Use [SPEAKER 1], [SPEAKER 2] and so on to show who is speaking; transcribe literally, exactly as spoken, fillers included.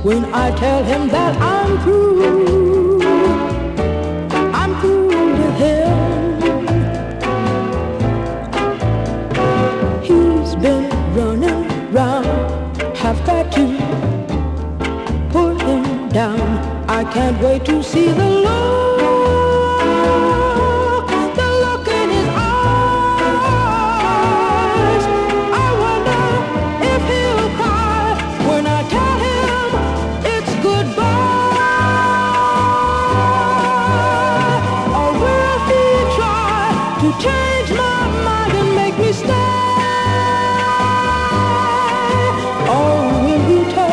[SPEAKER 1] when I tell him that I'm through. I'm through with him. He's been running round, have got to put him down. I can't wait to see the Lord.